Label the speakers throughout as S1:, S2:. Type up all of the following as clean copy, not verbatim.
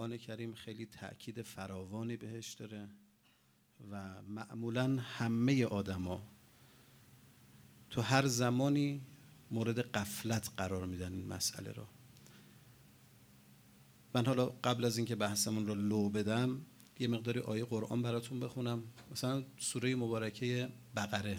S1: قرآن کریم خیلی تأکید فراوانی بهش داره و معمولاً همه آدما تو هر زمانی مورد غفلت قرار میدن این مسئله رو. من حالا قبل از اینکه بحثمون رو لو بدم یه مقداری آیه قرآن براتون بخونم. مثلا سوره مبارکه بقره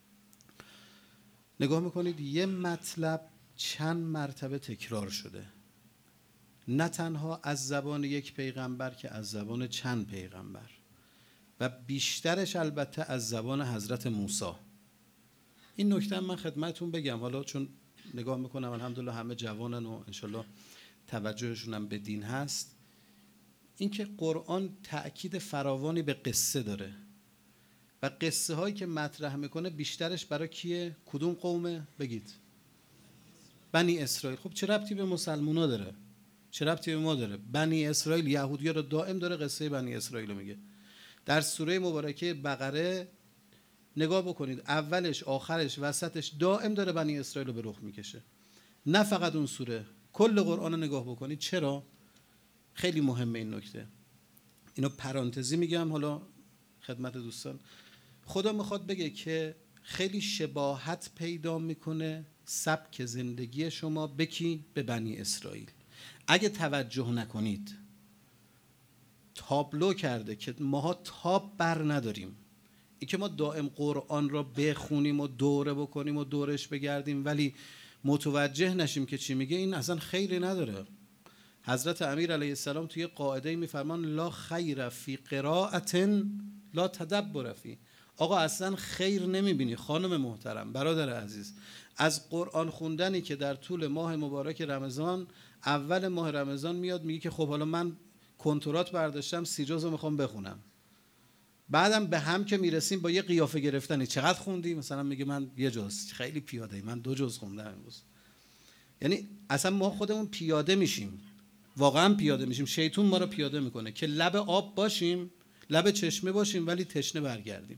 S1: نگاه میکنید، یه مطلب چند مرتبه تکرار شده، نه تنها از زبان یک پیغمبر که از زبان چند پیغمبر و بیشترش البته از زبان حضرت موسی. این نکته من خدمتون بگم، حالا چون نگاه میکنم الحمدلله همه جوانن و انشالله توجهشون هم به دین هست، اینکه قرآن تأکید فراوانی به قصه داره و قصه هایی که مطرح میکنه بیشترش برای کیه؟ کدوم قومه؟ بگید. بنی اسرائیل. خب چه ربطی به مسلمونا داره؟ چه ربطی به ما داره؟ بنی اسرائیل، یهودی‌ها رو دائم داره قصه بنی اسرائیل رو میگه. در سوره مبارکه بقره نگاه بکنید، اولش، آخرش، وسطش دائم داره بنی اسرائیل رو به رخ میکشه. نه فقط اون سوره، کل قرآن رو نگاه بکنید. چرا؟ خیلی مهمه این نکته. اینو پرانتزی میگم حالا خدمت دوستان. خدا میخواد بگه که خیلی شباهت پیدا میکنه سبک زندگی شما به کی؟ به بنی اسرائیل. اگه توجه نکنید تابلو کرده که ماها تاب بر نداریم. این که ما دائم قرآن را بخونیم و دوره بکنیم و دورش بگردیم ولی متوجه نشیم که چی میگه، این اصلا خیری نداره. حضرت امیر علیه السلام توی قاعده میفرمان لا خیر فی قراءت لا تدبر فی. آقا اصلا خیر نمیبینی خانم محترم، برادر عزیز، از قرآن خوندنی که در طول ماه مبارک رمضان، اول ماه رمضان میاد میگه که خب حالا من کنترات برداشتم 30 جزء رو میخوام بخونم، بعدم به هم که میرسیم با یه قیافه گرفتنی چقدر خوندی؟ مثلا میگه من 1 جزء. خیلی پیاده، من 2 جزء خوندم امروز. یعنی اصلا ما خودمون پیاده میشیم، واقعا پیاده میشیم، شیطون ما رو پیاده میکنه که لب آب باشیم، لب چشمه باشیم ولی تشنه برگردیم.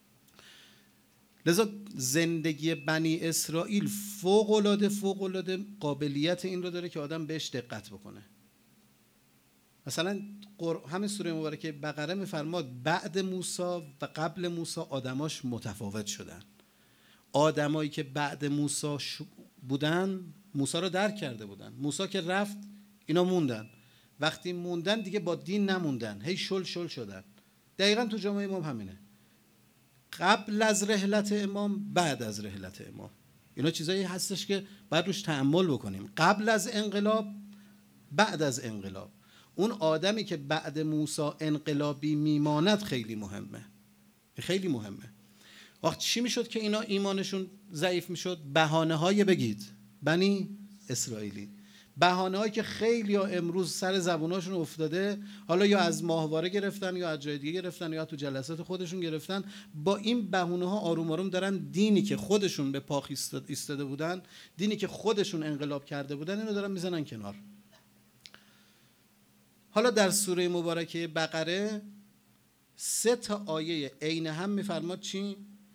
S1: لذا زندگی بنی اسرائیل فوق‌العاده قابلیت این رو داره که آدم بهش دقت بکنه. مثلا همین سوره مبارکه بقره میفرماد بعد موسی و قبل موسی آدماش متفاوت شدن. آدمایی که بعد موسی بودن موسی رو درک کرده بودن. موسی که رفت اینا موندن، وقتی موندن دیگه با دین نموندن، هی شل شدن. دقیقاً تو جامعه امام همینه، قبل از رحلت امام، بعد از رحلت امام. اینا چیزایی هستش که باید روش تأمل بکنیم. قبل از انقلاب، بعد از انقلاب. اون آدمی که بعد موسی انقلابی میماند خیلی مهمه، خیلی مهمه. وقت چی میشد که اینا ایمانشون ضعیف میشد؟ بهانه‌های بگید بنی اسرائیلی، بهانه‌هایی که خیلی ها امروز سر زبوناشون افتاده، حالا یا از ماهواره گرفتن یا از جای دیگه گرفتن یا تو جلسات خودشون گرفتن. با این بهانه‌ها آروم آروم دارن دینی که خودشون به پا ایستاده بودن، دینی که خودشون انقلاب کرده بودن، اینو دارن میزنن کنار. حالا در سوره مبارکه بقره 3 تا آیه عین هم میفرماد چی؟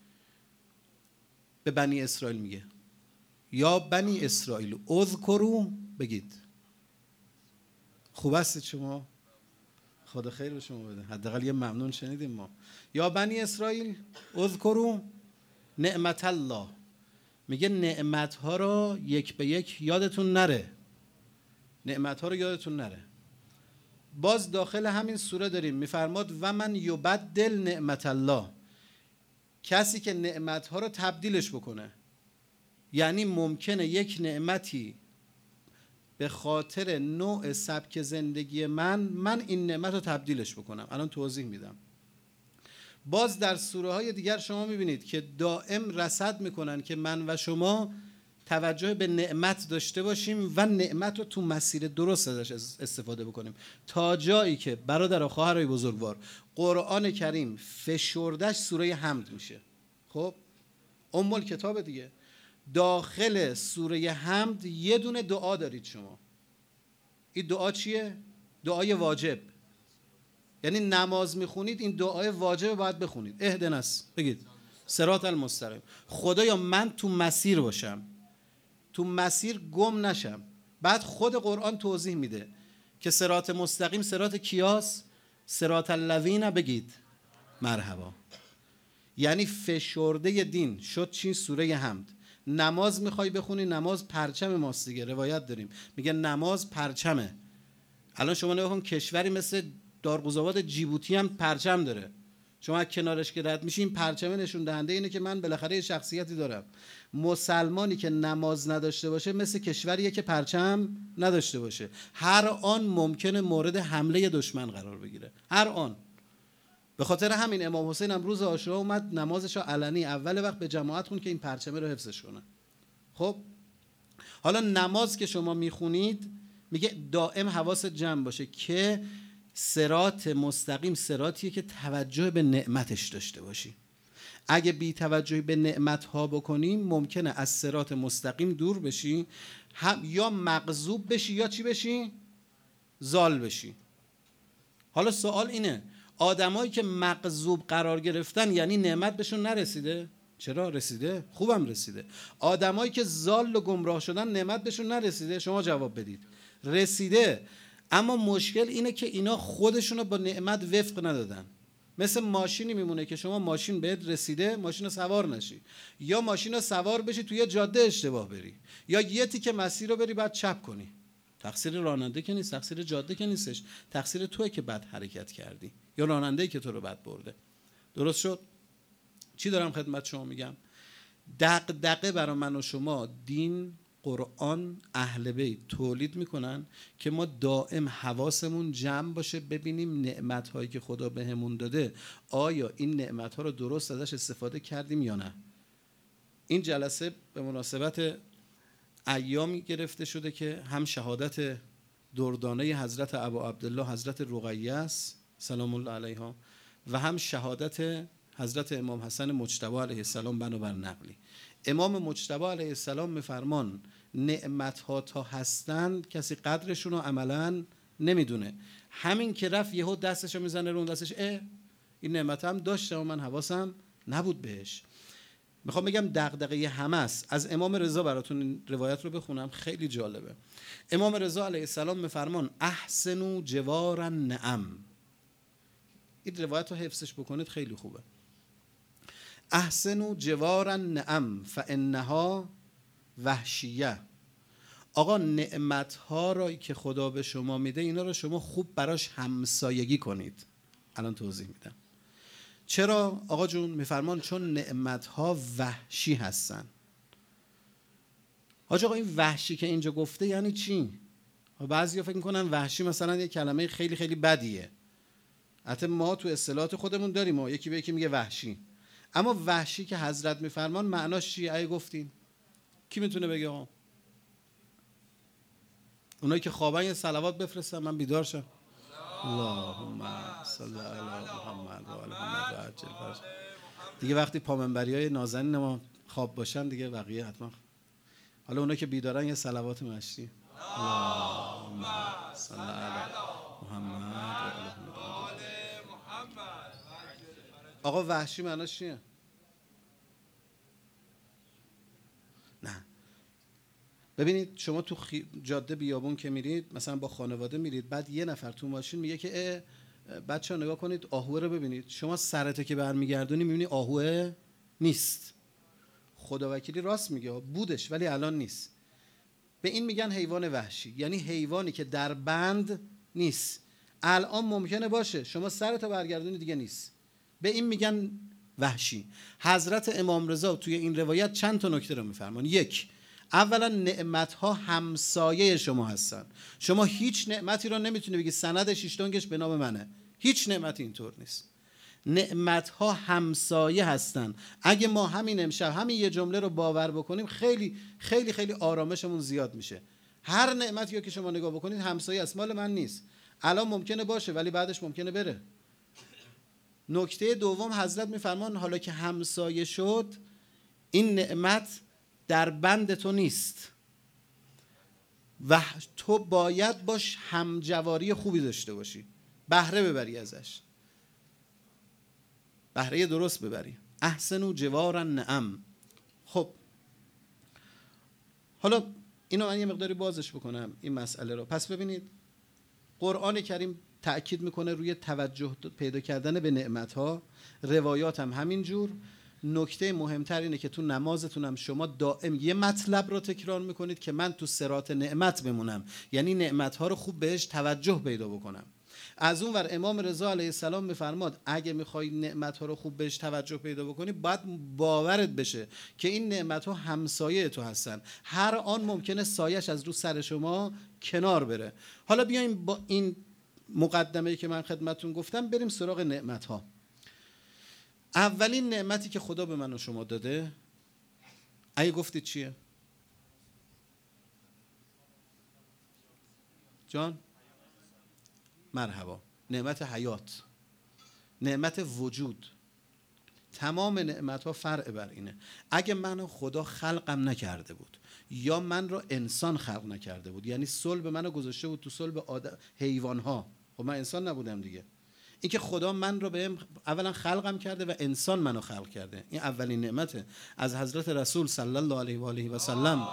S1: به بنی اسرائیل میگه یا بنی اسرائیل اذکروا. بگید خوب است شما؟ خدا خیر به شما بده، حداقل یه ممنون شنیدیم ما. یا بنی اسرائیل اذکروا نعمت الله. میگه نعمت‌ها رو یک به یک یادتون نره، نعمت‌ها رو یادتون نره. باز داخل همین سوره داریم میفرماد و من یبدل نعمت الله، کسی که نعمت‌ها رو تبدیلش بکنه. یعنی ممکنه یک نعمتی به خاطر نوع سبک زندگی من این نعمت رو تبدیلش بکنم. الان توضیح میدم. باز در سوره های دیگر شما میبینید که دائم رصد میکنن که من و شما توجه به نعمت داشته باشیم و نعمت رو تو مسیر درست ازش استفاده بکنیم، تا جایی که برادر و خواهرای بزرگوار قرآن کریم فشردش سوره حمد میشه. خب ام الکتاب دیگه. داخل سوره حمد یه دونه دعا دارید شما. این دعا چیه؟ دعای واجب. یعنی نماز میخونید این دعای واجب باید بخونید. اهدناس، بگید صراط المستقیم. خدایا من تو مسیر باشم، تو مسیر گم نشم. بعد خود قرآن توضیح میده که صراط مستقیم صراط کیاس؟ صراط الذین بگید مرحبا. یعنی فشرده دین شد چی؟ سوره حمد. نماز میخوای بخونی، نماز پرچم ماست دیگه، روایت داریم میگه نماز پرچمه. الان شما نگاه کن کشوری مثل دارقوزآباد جیبوتی هم پرچم داره، شما از کنارش که رد میشی این پرچمه نشون دهنده اینه که من بالاخره شخصیتی دارم. مسلمانی که نماز نداشته باشه مثل کشوریه که پرچم نداشته باشه، هر آن ممکنه مورد حمله دشمن قرار بگیره، هر آن. به خاطر همین امام حسین هم روز عاشورا اومد نمازش رو علنی اول وقت به جماعت خوند که این پرچمه رو حفظش کنه. خب حالا نماز که شما میخونید میگه دائم حواست جمع باشه که صراط مستقیم صراطیه که توجه به نعمتش داشته باشی. اگه بی توجهی به نعمتها بکنیم ممکنه از صراط مستقیم دور بشی، هم یا مغضوب بشی یا چی بشی؟ ضال بشی. حالا سوال اینه آدمایی که مغضوب قرار گرفتن یعنی نعمت بهشون نرسیده؟ چرا رسیده؟ خوبم رسیده. آدمایی که ضال و گمراه شدن نعمت بهشون نرسیده؟ شما جواب بدید. رسیده، اما مشکل اینه که اینا خودشونو با نعمت وفق ندادن. مثل ماشینی میمونه که شما ماشین بهت رسیده، ماشین رو سوار نشی، یا ماشین رو سوار بشی توی جاده اشتباه بری، یا یه تیکه مسیر رو بری بعد چپ کنی. تقصیر راننده که نیست، تقصیر جاده که نیستش، تقصیر توئه که بد حرکت کردی یا راننده‌ای که تو رو بد برده. درست شد؟ چی دارم خدمت شما میگم؟ دغدغه برای من و شما دین، قرآن، اهل بیت تولید میکنن که ما دائم حواسمون جمع باشه ببینیم نعمت‌هایی که خدا بهمون داده آیا این نعمت‌ها رو درست ازش استفاده کردیم یا نه. این جلسه به مناسبت ایامی گرفته شده که هم شهادت دردانه حضرت ابا عبدالله حضرت رقیه است سلام الله علیها و هم شهادت حضرت امام حسن مجتبی علیه السلام بنابر نقلی. امام مجتبی علیه السلام میفرمان نعمت‌ها تا هستند کسی قدرشون رو عملاً نمیدونه. همین که رفت یهو دستشو میزنه رو دستش، این نعمت هم داشتم و من حواسم نبود بهش. میخوام بگم دغدغه همه است. از امام رضا براتون این روایت رو بخونم، خیلی جالبه. امام رضا علیه السلام میفرمان احسنوا جوار النعم. این روایت رو حفظش بکنید خیلی خوبه. احسنوا جوار النعم فانها وحشیه. آقا نعمت‌ها رو که خدا به شما میده اینا رو شما خوب براش همسایگی کنید. الان توضیح میدم. چرا آقا جون؟ میفرمان چون نعمت‌ها وحشی هستن. آقا این وحشی که اینجا گفته یعنی چی؟ بعضیا فکر میکنن وحشی مثلا یه کلمه خیلی خیلی بدیه. حتی ما تو اصطلاحات خودمون داریم، ما یکی به یکی میگه وحشی. اما وحشی که حضرت میفرمان معناش چیه؟ اگه گفتین کی میتونه بگه؟ آقا اونایی که خوابن یه صلوات بفرستن من بیدار شم. اللهم صل علی محمد و آل محمد و عجل فرج. دیگه وقتی پامنبریای نازنین ما خواب باشن دیگه بقیه حتما. حالا اونایی که بیدارن یه صلوات مشتی. اللهم صل علی محمد و آل محمد. آقا وحشی معناش چیه؟ نه. ببینید شما تو جاده بیابون که میرید مثلا با خانواده میرید، بعد یه نفر تو ماشین میگه که بچه‌ها نگاه کنید آهوه رو ببینید، شما سرت که برمیگردونی میبینی آهوه نیست. خدا وکیلی راست میگه، بودش ولی الان نیست. به این میگن حیوان وحشی، یعنی حیوانی که در بند نیست. الان ممکنه باشه شما سرت برگردونی دیگه نیست، به این میگن وحشی. حضرت امام رضا توی این روایت چند تا نکته رو میفرمان. یک، اولا نعمت‌ها همسایه شما هستن. شما هیچ نعمتی رو نمیتونی بگی سند شیشتونگش به نام منه، هیچ نعمتی اینطور نیست. نعمت‌ها همسایه هستن. اگه ما همین امشب همین یه جمله رو باور بکنیم خیلی خیلی خیلی آرامشمون زیاد میشه. هر نعمتی رو که شما نگاه بکنید همسایه است، مال من نیست. الان ممکنه باشه ولی بعدش ممکنه بره. نکته دوم حضرت میفرمان حالا که همسایه شد این نعمت در بند تو نیست و تو باید باش همجواری خوبی داشته باشی، بهره ببری ازش، بهره درست ببری. احسنوا جوار النعم. خب حالا اینو من یه مقداری بازش بکنم این مسئله رو. پس ببینید قرآن کریم تأکید میکنه روی توجه پیدا کردن به نعمت‌ها، روایات هم همین جور. نکته مهمتر اینه که تو نمازتون هم شما دائم یه مطلب رو تکرار میکنید که من تو صراط نعمت بمونم، یعنی نعمت‌ها رو خوب بهش توجه پیدا بکنم. از اون ور امام رضا علیه السلام میفرماد اگه میخوای نعمت‌ها رو خوب بهش توجه پیدا بکنی باید باورت بشه که این نعمت‌ها همسایه تو هستن، هر آن ممکنه سایش از رو سر شما کنار بره. حالا بیایم با این مقدمه‌ای که من خدمتتون گفتم بریم سراغ نعمت‌ها. اولین نعمتی که خدا به من و شما داده، اگه گفتید چیه؟ جان؟ مرحبا. نعمت حیات، نعمت وجود. تمام نعمت‌ها فرع بر اینه. اگه منو خدا خلقم نکرده بود یا من رو انسان خلق نکرده بود، یعنی صلب منو گذاشته بود تو صلب حیوان‌ها، خب من انسان نبودم دیگه. این که خدا من رو بهم اولا خلقم کرده و انسان منو خلق کرده، این اولین نعمته. از حضرت رسول صلی الله علیه و آله و سلم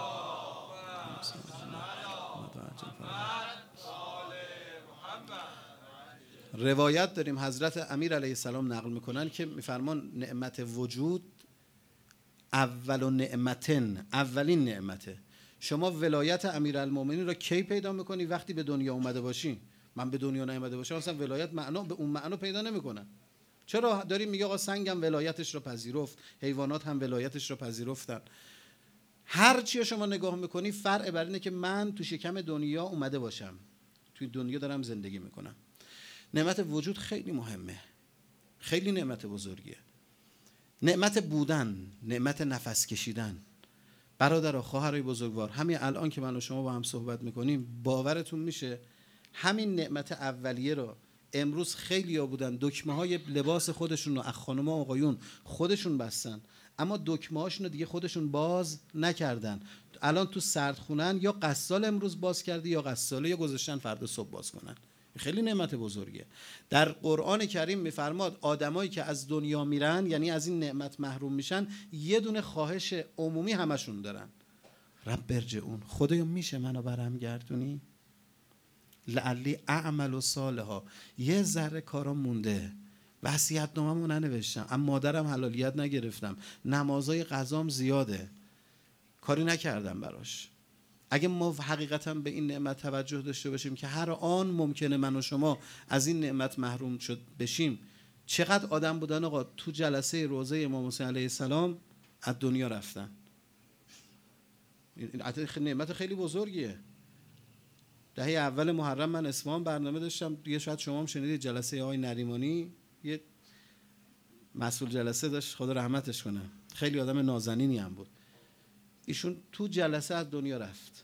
S1: روایت داریم، حضرت امیر علیه السلام نقل میکنن که میفرمان نعمت وجود اول نعمتن، اولین نعمته. شما ولایت امیرالمومنین را کی پیدا میکنی؟ وقتی به دنیا اومده باشی. من به دنیا نیامده باشم اصلا ولایت معنا به اون معنا پیدا نمیکنن. چرا داریم میگه آقا سنگم ولایتش رو پذیرفت، حیوانات هم ولایتش رو پذیرفتن. هر چی شما نگاه میکنی فرع بر اینه که من تو شکم دنیا اومده باشم، توی دنیا دارم زندگی میکنم. نعمت وجود خیلی مهمه، خیلی نعمت بزرگیه. نعمت بودن، نعمت نفس کشیدن. برادر و خواهرای بزرگوار، همین الان که من و شما با هم صحبت میکنیم باورتون میشه همین نعمت اولیه رو امروز خیلی‌ها بودن دکمه های لباس خودشون رو از خانم‌ها و آقایون خودشون بستن، اما دکمه هاشون رو دیگه خودشون باز نکردن. الان تو سردخونن، یا غسال امروز باز کرده یا غساله، یا گذاشتن فردا صبح باز کنن. خیلی نعمت بزرگیه. در قرآن کریم میفرماد آدمایی که از دنیا میرن، یعنی از این نعمت محروم میشن، یه دونه خواهش عمومی همشون دارن: رب ارجعون، خدایا میشه منو برام گردونی لعلی اعمل صالحا، یه ذره کارا مونده، وصیت‌نامه‌مو ننوشتم، اما مادرم حلالیت نگرفتم، نمازای قضام زیاده، کاری نکردم براش. اگه ما حقیقتا به این نعمت توجه داشته باشیم که هر آن ممکنه من و شما از این نعمت محروم شد بشیم. چقدر آدم بودن آقا تو جلسه روضه امام حسین علیه السلام از دنیا رفتن. این نعمت خیلی بزرگیه. دهه اول محرم من اصفهان برنامه داشتم دیگه، شاید شما هم شنیدید، جلسه آقای نریمانی، یه مسئول جلسه داشت، خدا رحمتش کنه، خیلی آدم نازنینی هم بود. ایشون تو جلسه از دنیا رفت.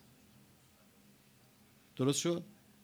S1: درست شد؟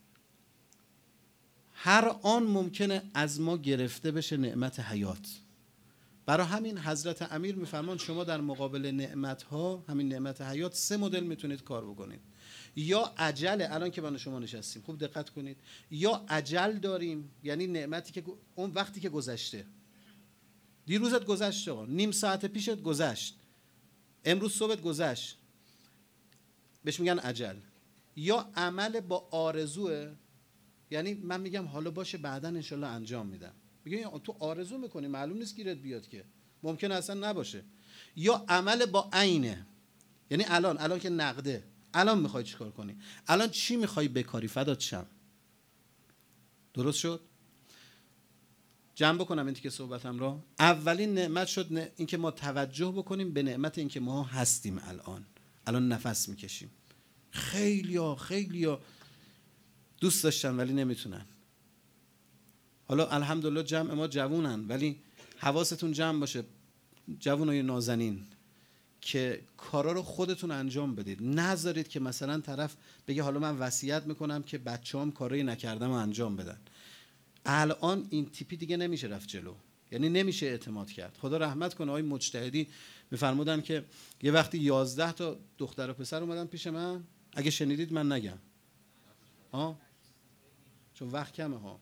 S1: هر آن ممکنه از ما گرفته بشه نعمت حیات. برای همین حضرت امیر میفرمان شما در مقابل نعمت‌ها، همین نعمت حیات، 3 مدل میتونید کار بکنید. یا عجل، الان که من و شما نشستیم خوب دقت کنید، یا عجل داریم، یعنی نعمتی که اون وقتی که گذشته، دیروزت گذشت آقا، نیم ساعت پیشت گذشت، امروز صبحت گذشت، بهش میگن عجل. یا عمل با آرزوه، یعنی من میگم حالا باشه بعداً انشالله انجام میدم، میگه تو آرزو میکنی معلوم نیست گیرت بیاد که، ممکن اصلا نباشه. یا عمل با عینه، یعنی الان که نقده، الان میخوای چیکار کنی، الان چی میخوای بکاری، فدات شم. درست شد؟ جمع بکنم این که صحبتم را. اولین نعمت شد این که ما توجه بکنیم به نعمت این که ما هستیم، الان نفس میکشیم. خیلیا دوست داشتن ولی نمیتونن. حالا الحمدلله جمع ما جوونن، ولی حواستون جمع باشه جوونای نازنین که کارا رو خودتون انجام بدید. نذارید که مثلا طرف بگه حالا من وصیت میکنم که بچه‌ام کاری نکردم و انجام بدن. الان این تیپی دیگه نمیشه رفت جلو، یعنی نمیشه اعتماد کرد. خدا رحمت کنه آقای مجتهدی میفرمودن که یه وقتی 11 تا دختر و پسر اومدن پیش من، اگه شنیدید من نگم چون وقت کمه ها،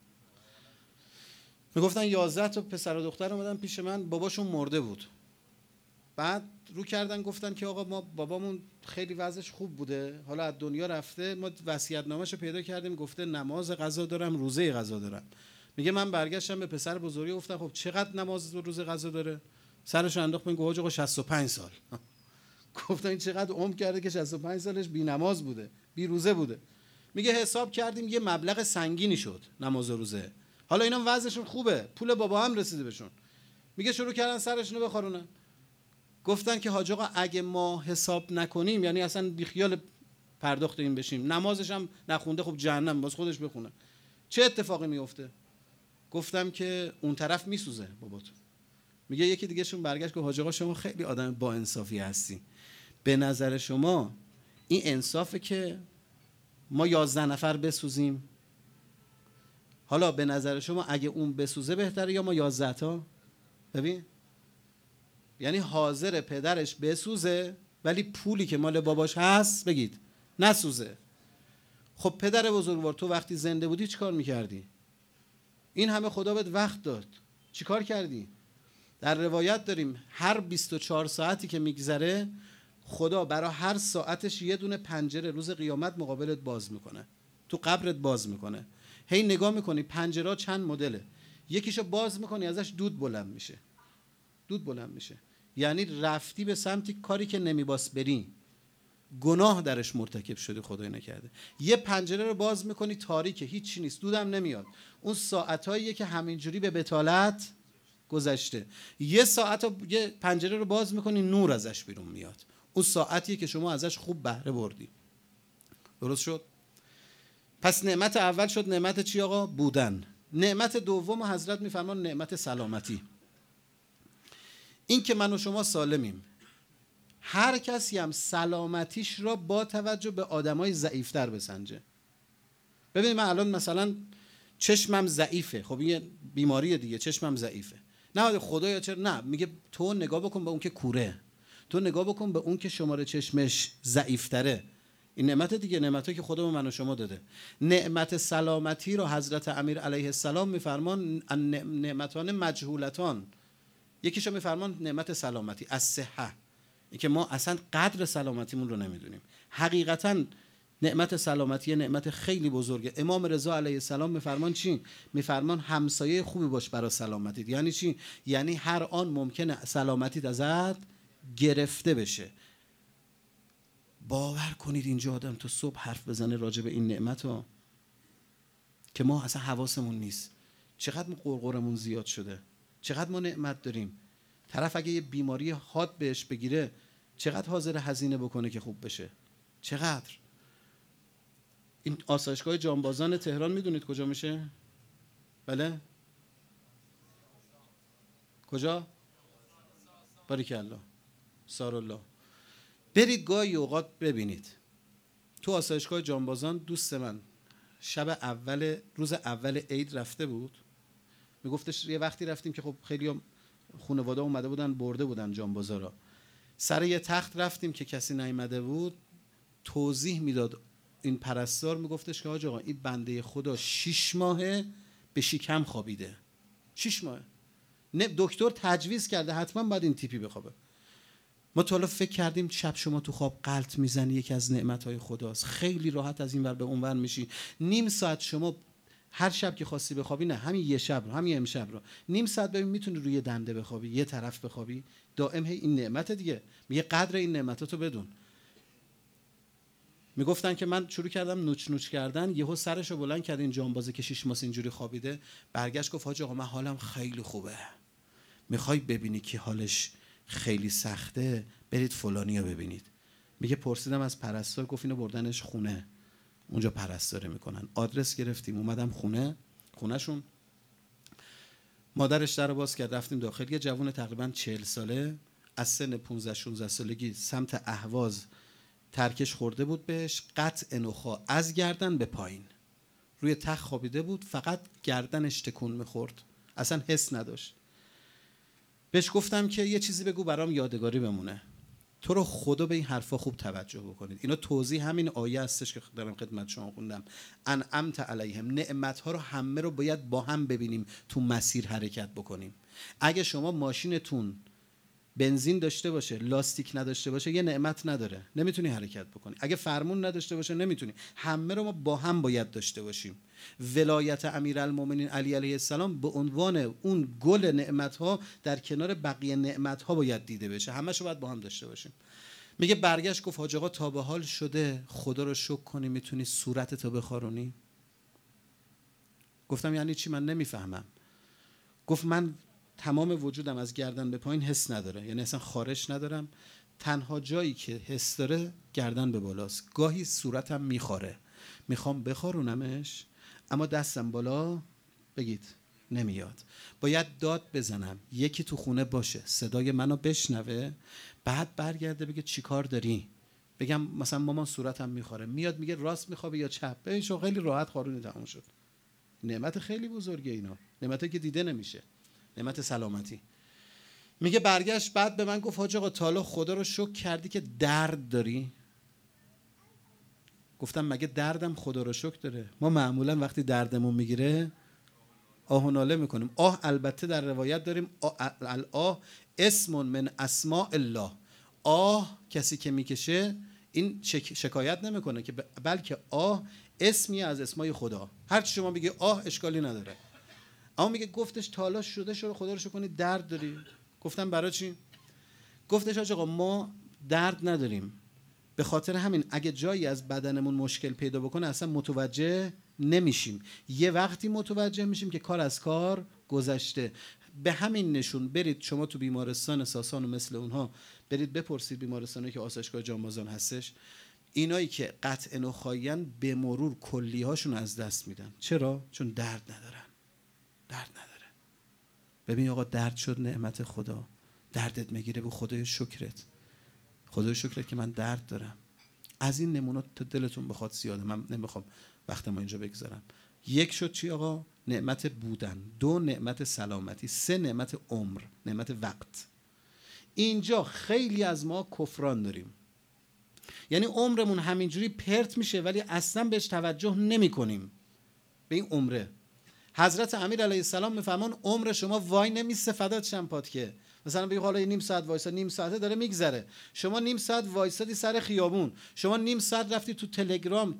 S1: میگفتن 11 تا پسر و دختر اومدن پیش من، باباشون مرده بود. بعد رو کردن گفتن که آقا ما بابامون خیلی وضعش خوب بوده، حالا از دنیا رفته، ما وصیت‌نامه‌شو پیدا کردیم گفته نماز قضا دارم، روزه قضا دارم. میگه من برگشتم به پسر بزرگی گفتم خب چقدر نماز و روزه قضا داره؟ سرش انداخت میگه آقا 65 سال. گفتم این چقدر عمر کرده که 65 سالش بی نماز بوده، بی روزه بوده. میگه حساب کردیم یه مبلغ سنگینی شد نماز و روزه. حالا اینا وضعشون خوبه، پول بابا هم رسیده بهشون. میگه شروع کردن سرشونو بخارونن. گفتن که حاج آقا اگه ما حساب نکنیم، یعنی اصلا بیخیال پرداخت این بشیم، نمازش هم نخونده، خب جهنم، باز خودش بخونه، چه اتفاقی میفته؟ گفتم که اون طرف میسوزه باباتون. میگه یکی دیگه شون برگشت که حاج آقا شما خیلی آدم با انصافی هستی، به نظر شما این انصافه که ما 11 نفر بسوزیم؟ حالا به نظر شما اگه اون بسوزه بهتره یا ما 11 تا؟ ببین، یعنی حاضر پدرش بسوزه ولی پولی که مال باباش هست بگید نسوزه. خب پدر بزرگوار تو وقتی زنده بودی چیکار میکردی؟ این همه خدا بهت وقت داد، چیکار کردی؟ در روایت داریم هر 24 ساعتی که میگذره خدا برای هر ساعتش یه دونه پنجره روز قیامت مقابلت باز میکنه، تو قبرت باز میکنه. هی نگاه میکنی پنجره چند مدله، یکیشو باز میکنی ازش دود بلند میشه، دود بلند میشه، یعنی رفتی به سمتی کاری که نمیباس بری، گناه درش مرتکب شدی، خدای نکرده. یه پنجره رو باز میکنی تاریکه، هیچی نیست، دودم نمیاد، اون ساعتاییه که همینجوری به بتالت گذشته. یه ساعت یه پنجره رو باز میکنی نور ازش بیرون میاد، اون ساعتیه که شما ازش خوب بهره بردی. درست شد؟ پس نعمت اول شد نعمت چی آقا؟ بودن. نعمت دوم حضرت میفرمان نعمت سلامتی. این که من و شما سالمیم. هر کسی هم سلامتیش را با توجه به آدمای ضعیفتر بسنجه. ببینید من الان مثلا چشمم ضعیفه، خب این بیماریه دیگه، چشمم ضعیفه، نه خدایا چرا؟ نه، میگه تو نگاه بکن به اون که کوره، تو نگاه بکن به اون که شماره چشمش ضعیفتره. این نعمت دیگه، نعمتی که خدا به من و شما داده. نعمت سلامتی رو حضرت امیر علیه السلام میفرمان نعمتان مجهولتان. یکیشو میفرمان نعمت سلامتی، از صحه، این که ما اصلا قدر سلامتیمون رو نمیدونیم. حقیقتا نعمت سلامتی نعمت خیلی بزرگه. امام رضا علیه السلام میفرمان چی؟ میفرمان همسایه خوبی باش برای سلامتیت. یعنی چی؟ یعنی هر آن ممکنه سلامتیت ازت گرفته بشه. باور کنید اینجا آدم تو صبح حرف بزنه راجع به این نعمت ها که ما اصلا حواسمون نیست. چقدر ما قرقرمون زیاد شده، چقدر ما نعمت داریم. طرف اگه یه بیماری حاد بهش بگیره چقدر حاضر هزینه بکنه که خوب بشه، چقدر. این آسایشگاه جانبازان تهران میدونید کجا میشه؟ بله؟ کجا؟ باریکالله، سارالله. برید گاهی اوقات ببینید تو آسایشگاه جانبازان. دوست من شب روز اول عید رفته بود، میگفتش یه وقتی رفتیم که خب خیلی خانواده اومده بودن برده بودن جانبازا را، سر یه تخت رفتیم که کسی نیامده بود، توضیح میداد این پرستار، میگفتش که حاج آقا این بنده خدا 6 ماهه به شکم خوابیده، 6 ماهه. نه دکتر تجویز کرده حتما باید این تیپی بخوابه. ما تا حالا فکر کردیم شب شما تو خواب غلط میزنی یکی از نعمتهای خداست، خیلی راحت از این ور به اون ور میشی. نیم ساعت شما هر شب که خواستی بخوابی، نه همین یه شب رو، همین امشب رو نیم ساعت ببین میتونی روی دنده بخوابی، یه طرف بخوابی، دائم هی این نعمت دیگه. میگه قدر این نعمتاتو بدون. میگفتن که من شروع کردم نوچ نوچ کردن، یهو سرشو بلند کرد این جانبازه که 6 ماه اینجوری خوابیده، برگشت گفت حاج آقا من حالم خیلی خوبه، میخوای ببینی که حالش خیلی سخته برید فلانیو ببینید. میگه پرسیدم از پرستار، گفت اینو بردنش خونه، اونجا پرستاره میکنن. آدرس گرفتیم اومدم خونهشون، مادرش در باز کرد، رفتیم داخل. یه جوون تقریبا 40 ساله از سن 15-16 سالگی سمت اهواز ترکش خورده بود بهش، قطع نخاع از گردن به پایین، روی تخت خوابیده بود، فقط گردنش تکون میخورد، اصلا حس نداشت. بهش گفتم که یه چیزی بگو برام یادگاری بمونه. تو رو خدا به این حرفا خوب توجه بکنید، اینا توضیح همین آیه هستش که دارم خدمت شما خوندم. انعمت علیهم، نعمت‌ها رو همه رو باید با هم ببینیم، تو مسیر حرکت بکنیم. اگه شما ماشینتون بنزین داشته باشه لاستیک نداشته باشه یه نعمت نداره، نمیتونی حرکت بکنی. اگه فرمون نداشته باشه نمیتونی. همه رو ما با هم باید داشته باشیم. ولایت امیرالمومنین علی علیه السلام به عنوان اون گل نعمت‌ها در کنار بقیه نعمت‌ها باید دیده بشه، همه‌شو باید با هم داشته باشیم. میگه برگشت گفت حاج آقا تا به حال شده خدا رو شکر کنی میتونی صورتتو بخارونی؟ گفتم یعنی چی؟ من نمیفهمم. گفت من تمام وجودم از گردن به پایین حس نداره، یعنی اصلا خارش ندارم، تنها جایی که حس داره گردن به بالاست. گاهی صورتم میخاره، میخوام بخارونمش اما دستم بالا بگید نمیاد. باید داد بزنم، یکی تو خونه باشه صدای منو بشنوه، بعد برگرده بگه چی کار داری؟ بگم مثلا مامان صورتم میخوره، میاد میگه راست میخوابه یا چپ، ببین شو خیلی راحت خارونی تموم شد. نعمت خیلی بزرگه اینا، نعمتی که دیده نمیشه، نعمت سلامتی. میگه برگشت بعد به من گفت حاج آقا تا حالا خدا رو شکر کردی که درد داری؟ گفتم مگه دردم خدا رو شکر داره؟ ما معمولا وقتی دردمون میگیره آه و ناله میکنیم. آه البته در روایت داریم الآه اسم من اسماء الله. آه کسی که میکشه این شکایت نمیکنه که بلکه آه اسمی از اسمای خدا. هر چی شما بگی آه اشکالی نداره. اما میگه گفتش تا حالا شده خدا رو شکر کنی درد داری؟ گفتم برای چی؟ گفتش حاج آقا ما درد نداریم، به خاطر همین اگه جایی از بدنمون مشکل پیدا بکنه اصلا متوجه نمیشیم، یه وقتی متوجه میشیم که کار از کار گذشته. به همین نشون برید شما تو بیمارستان ساسان و مثل اونها برید بپرسید، بیمارستانی که آسایشگاه جانبازان هستش، اینایی که قطع نخاعیان به مرور کلیهاشون از دست میدن. چرا؟ چون درد ندارن. درد نداره. ببین آقا درد شد نعمت خدا، دردت میگیره به خدای شکرت، خدای شکرت که من درد دارم. از این نمونات تا دلتون بخواد زیاده، من نمیخوام وقت ما اینجا بگذارم. یک شد چی آقا؟ نعمت بودن. دو نعمت سلامتی. سه نعمت عمر، نعمت وقت. اینجا خیلی از ما کفران داریم، یعنی عمرمون همینجوری پرت میشه ولی اصلا بهش توجه نمی کنیم به این عمره. حضرت امیر علیه السلام میفرمان عمر شما وای نمیسته فدات شم پات که مثلا بگی حالا نیم ساعت وایسا، نیم ساعته داره میگذره، شما نیم ساعت وایسادی سر خیابون، شما نیم ساعت رفتی تو تلگرام،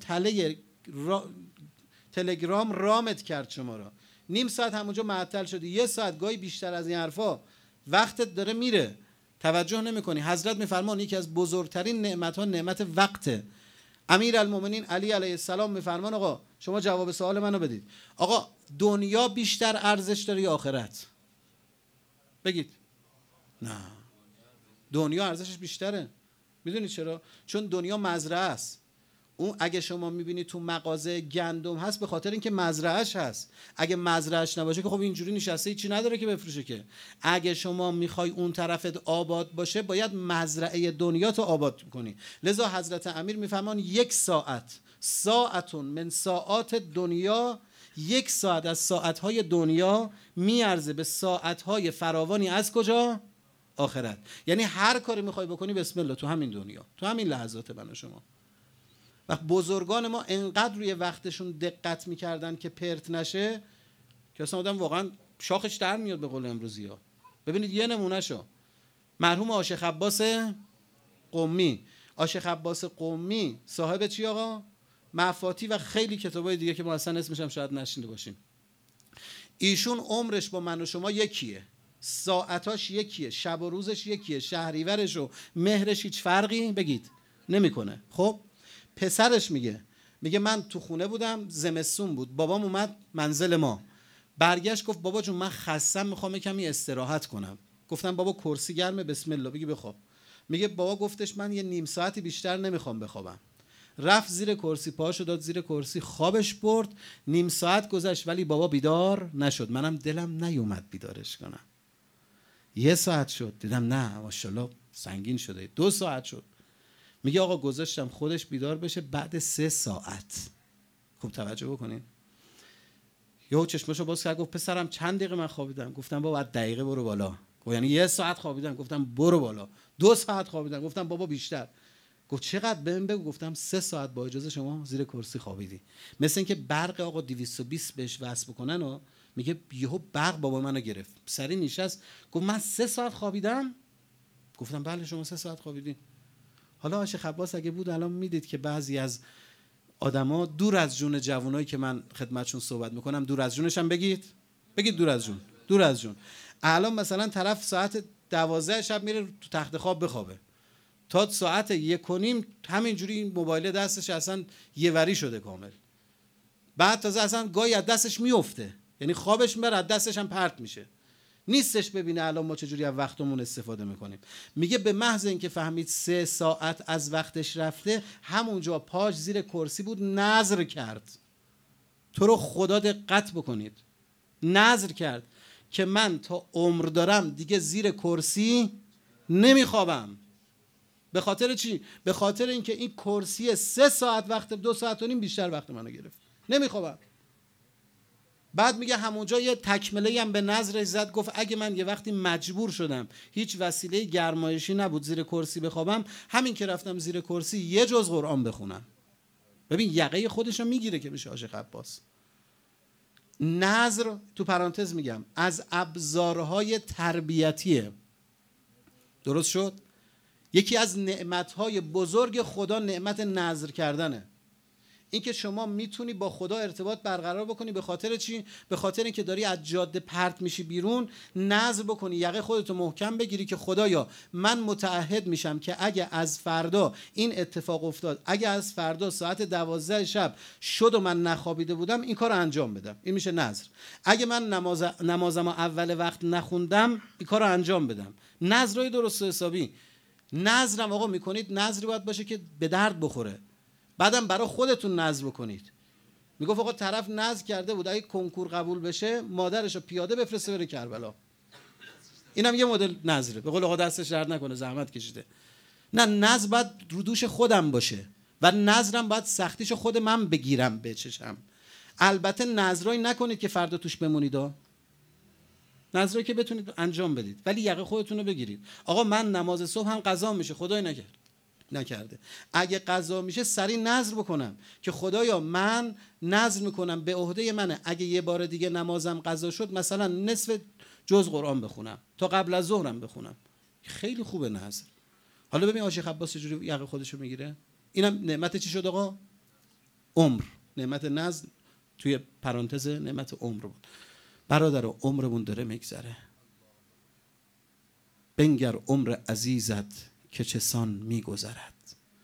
S1: تلگرام رامت کرد شما را، نیم ساعت همونجا معطل شدی، یه ساعت گاهی بیشتر از این حرفا وقتت داره میره، توجه نمیکنی. حضرت میفرمان یکی از بزرگترین نعمت ها نعمت وقته. امیرالمومنین علی علیه السلام میفرمان آقا شما جواب سوال منو بدید، آقا دنیا بیشتر ارزش داره یا آخرت؟ بگید. نه، دنیا ارزشش بیشتره. میدونید چرا؟ چون دنیا مزرعه است. اون اگه شما میبینید تو مغازه گندم هست به خاطر اینکه مزرعهش هست، اگه مزرعهش نباشه که خب اینجوری نشسته هیچی نداره که بفروشه که. اگه شما میخوای اون طرفت آباد باشه باید مزرعه دنیا تو آباد کنی. لذا حضرت امیر میفهمان یک ساعتون من ساعات دنیا، یک ساعت از ساعتهای دنیا میارزه به ساعتهای فراوانی از کجا؟ آخرت. یعنی هر کاری میخوای بکنی بسم الله تو همین دنیا، تو همین لحظات من و شما. و بزرگان ما انقدر روی وقتشون دقت میکردن که پرت نشه که اصلا آدم واقعا شاخش در میاد به قول امروزی ها. ببینید یه نمونه شو، مرحوم عاشق عباس قمی. عاشق عباس قمی صاحب چی آقا؟ مفاتی و خیلی کتابای دیگه که ما اصلا اسمش هم شاید نشنیده باشیم. ایشون عمرش با من و شما یکیه، ساعتاش یکیه، شب و روزش یکیه، شهریورش و مهرش هیچ فرقی بگید نمیکنه. خب پسرش میگه من تو خونه بودم، زمستون بود، بابام اومد منزل ما، برگشت گفت بابا جون من خستم میخوام کمی استراحت کنم. گفتم بابا کرسی گرمه بسم الله بگی بخواب. میگه بابا گفتش من یه نیم ساعتی بیشتر نمیخوام بخوابم. رفت زیر کرسی، پاشو داد زیر کرسی، خوابش برد. نیم ساعت گذشت ولی بابا بیدار نشد. منم دلم نیومد بیدارش کنم. یه ساعت شد دیدم نه ماشاءالله سنگین شده. 2 ساعت شد. میگه آقا گذاشتم خودش بیدار بشه. بعد 3 ساعت خوب توجه بکنین یهو چشمشو باز کرد، گفت پسرم چند دقیقه من خوابیدم؟ گفتم بابا دقیقه برو بالا. گفت یعنی 1 ساعت خوابیدم؟ گفتم برو بالا. 2 ساعت خوابیدم؟ گفتم بابا بیشتر. گفت چقدر بهم بگو. گفتم 3 ساعت با اجازه شما زیر کرسی خوابیدی. مثل اینکه برق آقا 220 بهش وصل بکنن و میگه یهو برق بابا منو گرفت، سری نشست گفت من 3 ساعت خوابیدم. گفتم بله شما 3 ساعت خوابیدین. حالا آقا شیخ عباس اگه بود الان میدید که بعضی از آدما دور از جون جوانایی که من خدمتشون صحبت میکنم دور از جونش هم بگید دور از جون. الان مثلا طرف ساعت 12 شب میره تو تخت خواب بخوابه، تا ساعت 1:30 همینجوری این موبایل دستش اصلا یه وری شده کامل، بعد تازه اصلا گاهی از دستش میفته، یعنی خوابش میبره از دستش هم پرت میشه، نیستش ببینه الان ما چجوری از وقتمون استفاده میکنیم. میگه به محض اینکه فهمید 3 ساعت از وقتش رفته، همونجا پاش زیر کرسی بود، نذر کرد. تو رو خدا دقت بکنید، نذر کرد که من تا عمر دارم دیگه زیر کرسی نمیخوابم. به خاطر چی؟ به خاطر اینکه این کرسی 3 ساعت وقت، 2 ساعت و نیم بیشتر وقت منو گرفت، نمیخوابم. بعد میگه همونجا یه تکمله هم به نظرش زد، گفت اگه من یه وقتی مجبور شدم هیچ وسیله گرمایشی نبود زیر کرسی بخوابم، همین که رفتم زیر کرسی یه جز قرآن بخونم. ببین یقه خودشو میگیره که بشه عاشق عباس. نظر تو پرانتز میگم از ابزارهای تربیتیه. درست شد؟ یکی از نعمتهای بزرگ خدا نعمت نظر کردنه. این که شما میتونی با خدا ارتباط برقرار بکنی. به خاطر چی؟ به خاطر اینکه داری از جاده پرت میشی بیرون، نظر بکنی، یقه خودتو محکم بگیری که خدایا من متعهد میشم که اگه از فردا این اتفاق افتاد، اگه از فردا ساعت 12 شب شد و من نخوابیده بودم، این کارو انجام بدم. این میشه نظر. اگه من نمازم اول وقت نخوندم، این کارو انجام بدم. نظرای درست و حسابی. نظرم آقا میکنید، نظری باید باشه که به درد بخوره. بعدم برای خودتون نظر بکنید. میگفت آقا طرف نظر کرده بود اگه کنکور قبول بشه مادرشو پیاده بفرسته بره کربلا. اینم یه مدل نظره. به قول آقا دستش درد نکنه، زحمت کشیده. نه، نظر باید رو دوش خودم باشه و نظرم باید سختیشو خود من بگیرم بچشم. البته نظرایی نکنید که فردا توش بمونید. نظرایی که بتونید انجام بدید، ولی یقه خودتون رو بگیرید. آقا من نماز صبح هم قضا میشه، خدای نکرده اگه قضا میشه سریع نذر بکنم که خدایا من نذر میکنم به عهده منه اگه یه بار دیگه نمازم قضا شد مثلا نصف جز قرآن بخونم تا قبل از ظهرم بخونم. خیلی خوبه نذر. حالا ببین عاشق عباس چجوری یقه خودشو میگیره. اینم نعمت چی شد آقا؟ عمر. نعمت نذر توی پرانتز نعمت عمر بود. برادر عمرمون داره میگذره. بنگر عمر عزیزت که چسان میگذرد،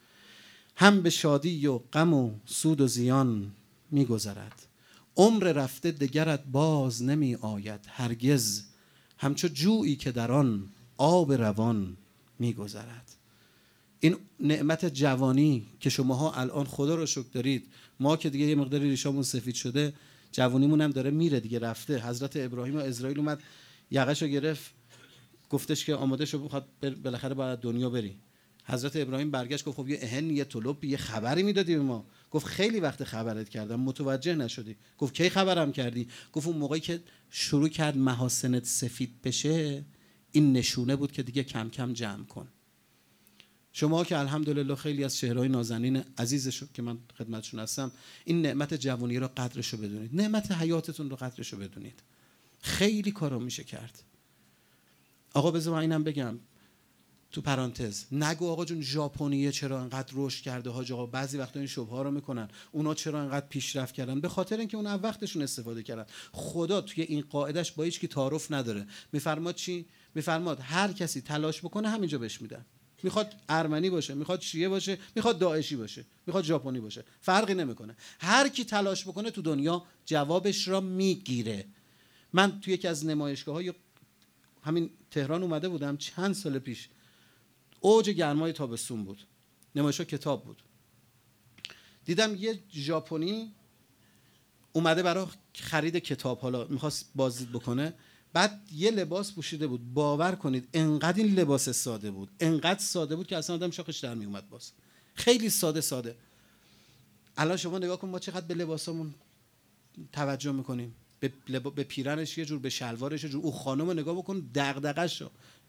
S1: هم به شادی و غم و سود و زیان میگذرد. عمر رفته دگرت باز نمی آید هرگز، همچو جویی که در آن آب روان میگذرد. این نعمت جوانی که شماها الان خدا رو شکر دارید. ما که دیگه یه مقداری ریشامون سفید شده، جوانیمون هم داره میره دیگه، رفته. حضرت ابراهیم و اسرائیل اومد یقهشو گرفت، گفتش که آماده شو بخواد بالاخره باید دنیا بری. حضرت ابراهیم برگشت گفت خب یه اهن، یه طلب، یه خبری میدادی به ما. گفت خیلی وقت خبرت کردم متوجه نشدی. گفت کی خبرم کردی؟ گفت اون موقعی که شروع کرد محاسنت سفید بشه، این نشونه بود که دیگه کم کم جمع کن. شما که الحمدلله خیلی از چهرهای نازنین عزیزشو که من خدمتشون هستم، این نعمت جوانی رو قدرشو بدونید، نعمت حیاتتون رو قدرشو بدونید. خیلی کارا میشه کرد. آقا بذار من اینم بگم تو پرانتز، نگو آقا جون ژاپنیه چرا انقدر رشد کرده حاج آقا. بعضی وقتا این شبهه ها رو میکنن، اونا چرا انقدر پیشرفت کردن؟ به خاطر اینکه اونا وقتشون استفاده کردن. خدا توی این قاعدش با هیچ کی تعارف نداره. میفرماد چی؟ میفرماد هر کسی تلاش بکنه همینجا بهش میدن. میخواد ارمنی باشه، میخواد شیعه باشه، میخواد داعشی باشه، میخواد ژاپنی باشه، فرقی نمیکنه. هر کی تلاش بکنه تو دنیا جوابش را میگیره. من توی یکی از نمایشگاه‌های همین تهران اومده بودم چند سال پیش، اوج گرمای تابستون بود، نمایشگاه کتاب بود. دیدم یه ژاپنی اومده برای خرید کتاب، حالا میخواست بازدید بکنه، بعد یه لباس پوشیده بود. باور کنید انقدر این لباس ساده بود، انقدر ساده بود که اصلا آدم شاخش در میومد. باز خیلی ساده. الان شما نگاه کن ما چقدر به لباسامون توجه میکنیم، به پیرنش یه جور، به شلوارش یه جور. او خانم رو نگاه بکن دغدغش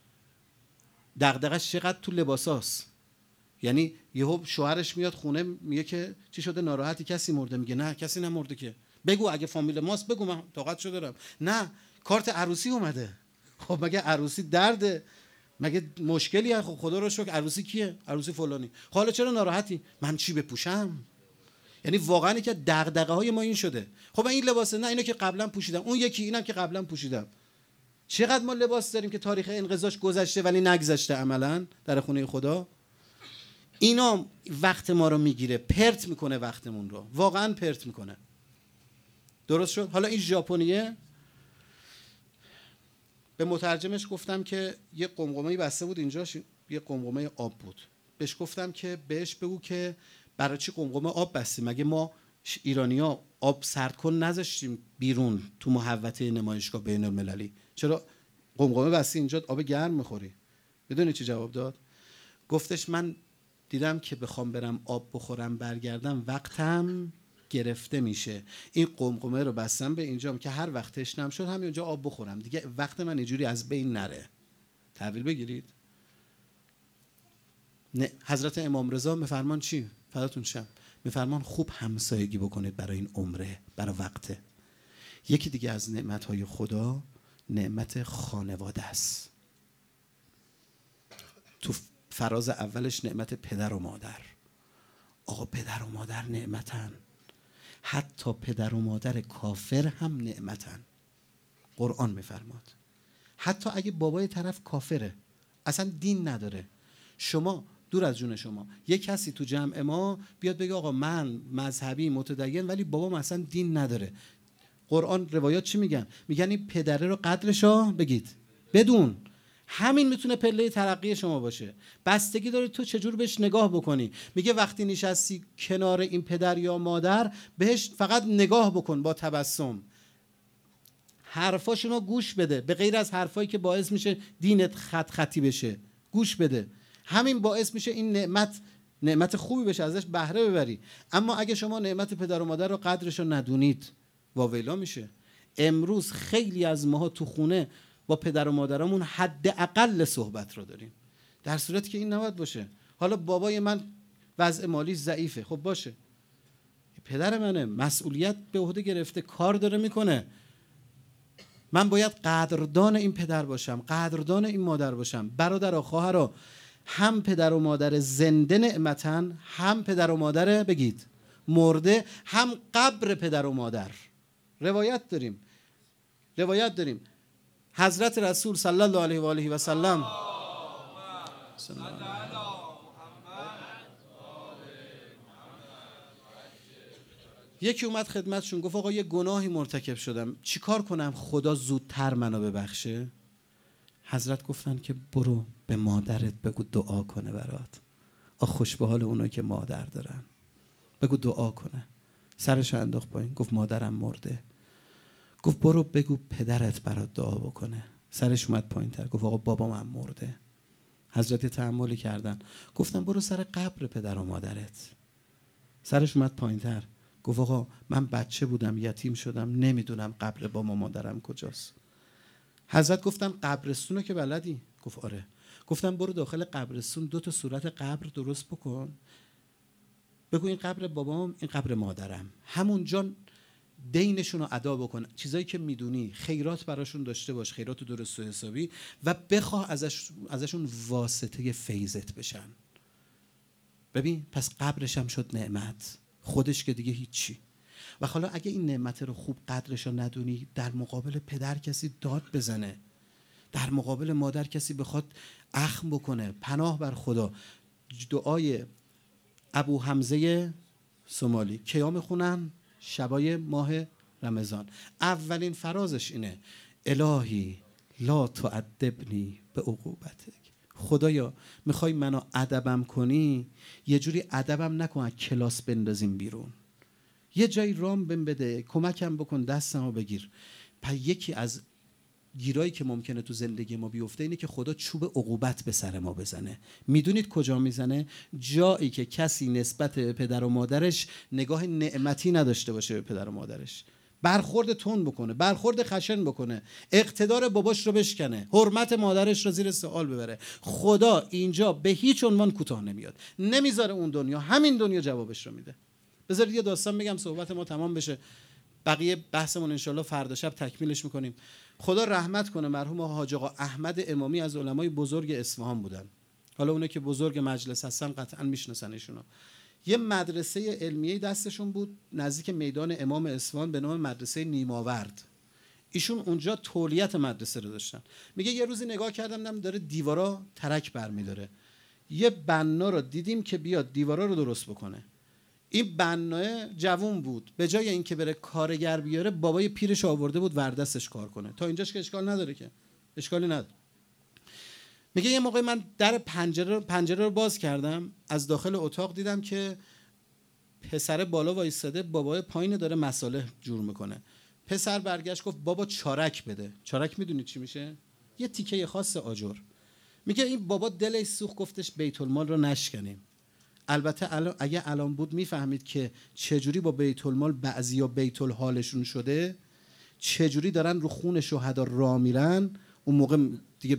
S1: چقدر تو لباساست. یعنی یهو شوهرش میاد خونه میگه که چی شده، ناراحتی، کسی مرده؟ میگه نه کسی نمرده که. بگو اگه فامیل ماست بگو، من طاقتشو دارم. نه، کارت عروسی اومده. خب مگه عروسی درده؟ مگه مشکلی هست؟ خدا رو شکر عروسی کیه؟ عروسی فلانی. حالا چرا ناراحتی؟ من چی بپوشم؟ یعنی واقعا که دغدغه‌های ما این شده. خب این لباسه، نه اینو که قبلا پوشیدم، اون یکی اینم که قبلا پوشیدم. چقدر ما لباس داریم که تاریخ انقضاش گذشته ولی نگذشته عملاً در خونه خدا. اینا وقت ما رو میگیره، پرت میکنه وقتمون رو، واقعا پرت میکنه. درست شد؟ حالا این ژاپنیه به مترجمش گفتم که یه قمقمه‌ای بسته بود اینجاش، یه قمقمه آب بود. بهش گفتم که بهش بگو که برای چی قمقمه آب بستیم؟ مگه ما ایرانی‌ها آب سرد کن نذاشتیم بیرون تو محوطه نمایشگاه بین المللی؟ چرا قمقمه بستی اینجا آب گرم میخوری؟ میدونی چی جواب داد؟ گفتش من دیدم که بخوام برم آب بخورم برگردم وقتم گرفته میشه، این قمقمه رو بستم به اینجام که هر وقت تشنم شد همینجا آب بخورم دیگه، وقت من اینجوری از بین نره. تحویل بگیرید. نه حضرت امام رضا میفرمان چی؟ فداتون شم. میفرمان خوب همسایگی بکنید برای این عمره، برای وقته. یکی دیگه از نعمتهای خدا نعمت خانواده است. تو فراز اولش نعمت پدر و مادر. آقا پدر و مادر نعمتن، حتی پدر و مادر کافر هم نعمتن. قرآن میفرماد حتی اگه بابای طرف کافره، اصلا دین نداره، شما دور از جون شما یک کسی تو جمع ما بیاد بگه آقا من مذهبی متدین ولی بابام اصلا دین نداره، قرآن روایات چی میگن؟ میگن این پدره رو قدرشو بگید بدون. همین میتونه پله ترقی شما باشه. بستگی داره تو چجور بهش نگاه بکنی. میگه وقتی نشستی کنار این پدر یا مادر بهش فقط نگاه بکن با تبسم، حرفاشونو گوش بده، به غیر از حرفایی که باعث میشه دینت خطی بشه گوش بده. همین باعث میشه این نعمت خوبی بشه، ازش بهره ببری. اما اگه شما نعمت پدر و مادر رو قدرشو ندونید واویلا میشه. امروز خیلی از ماها تو خونه با پدر و مادرامون حداقل صحبت رو داریم، در صورتی که این نباید باشه. حالا بابای من وضع مالی ضعیفه، خب باشه، پدر منه، مسئولیت به عهده گرفته، کار داره میکنه، من باید قدردان این پدر باشم، قدردان این مادر باشم. برادر و خواهرها، هم پدر و مادر زنده نعمتن، هم پدر و مادر بگید مرده، هم قبر پدر و مادر. روایت داریم حضرت رسول صلی الله علیه و آله و سلم یکی اومد خدمتشون گفت آقا یه گناهی مرتکب شدم، چیکار کنم خدا زودتر منو ببخشه؟ حضرت گفتن که برو به مادرت بگو دعا کنه برات. خوش به حال اونایی که مادر دارن، بگو دعا کنه. سرش انداخت پایین گفت مادرم مرده. گفت برو بگو پدرت برات دعا بکنه. سرش اومد پایین تر گفت آقا بابام هم مرده. حضرت تأملی کردن گفتن برو سر قبر پدر و مادرت. سرش اومد پایین تر گفت آقا من بچه بودم یتیم شدم نمیدونم قبر بابا مادرم کجاست. حضرت گفتن قبرستونو که بلدی؟ گفت آره. گفتن برو داخل قبرستون 2 صورت قبر درست بکن، بگو این قبر بابام این قبر مادرم، همونجا دینشون رو ادا بکن، چیزایی که میدونی خیرات براشون داشته باش، خیرات درست و حسابی، و بخواه ازشون واسطه فیضت بشن. ببین پس قبرش هم شد نعمت، خودش که دیگه هیچی. و حالا اگه این نعمت رو خوب قدرش رو ندونی، در مقابل پدر کسی داد بزنه، در مقابل مادر کسی بخواد اخم بکنه، پناه بر خدا. دعای ابو حمزه سومالی کیا میخونن؟ شبای ماه رمضان. اولین فرازش اینه الهی لا تعذبنی به عقوبتک. خدایا میخوای منو ادبم کنی، یه جوری ادبم نکن کلاس بندازیم بیرون، یه جایی رام بهم بده، کمکم بکن، دستمو بگیر. پس یکی از گیرایی که ممکنه تو زندگی ما بیفته اینه که خدا چوب عقوبت به سر ما بزنه. میدونید کجا میزنه؟ جایی که کسی نسبت به پدر و مادرش نگاه نعمتی نداشته باشه به پدر و مادرش، برخورد تون بکنه، برخورد خشن بکنه، اقتدار باباش رو بشکنه، حرمت مادرش رو زیر سوال ببره. خدا اینجا به هیچ عنوان کوتاه نمیاد، نمیذاره اون دنیا، همین دنیا جوابش رو میده. بذارید یه داستان بگم صحبت ما تمام بشه. بقیه بحثمون انشالله فردا شب تکمیلش میکنیم. خدا رحمت کنه مرحوم حاج آقا احمد امامی از علمای بزرگ اصفهان بودن. حالا اونه که بزرگ مجلس هستن قطعا میشناسن ایشونو. یه مدرسه علمیه دستشون بود نزدیک میدان امام اصفهان به نام مدرسه نیماورد. ایشون اونجا تولیت مدرسه رو داشتن. میگه یه روزی نگاه کردم داره دیوارا ترک برمی‌داره. یه بنا رو دیدیم که بیاد دیوارا رو درست بکنه. این بنای جوون بود، به جای اینکه بره کارگر بیاره بابای پیرش آورده بود وردستش کار کنه. تا اینجاش که اشکال نداره، که اشکالی نداره. میگه یه موقع من در پنجره رو باز کردم، از داخل اتاق دیدم که پسر بالا وایساده، بابای پایین داره مصالح جور میکنه. پسر برگشت گفت بابا چارک بده. چارک میدونید چی میشه؟ یه تیکه خاص آجر. میگه این بابا دلش سوخت، گفتش بیت المال رو نشکنیم. البته اگه الان بود میفهمید که چجوری با بیت المال بعضیا بیت الحالشون شده، چجوری دارن رو خون شهدا راه میرن. اون موقع دیگه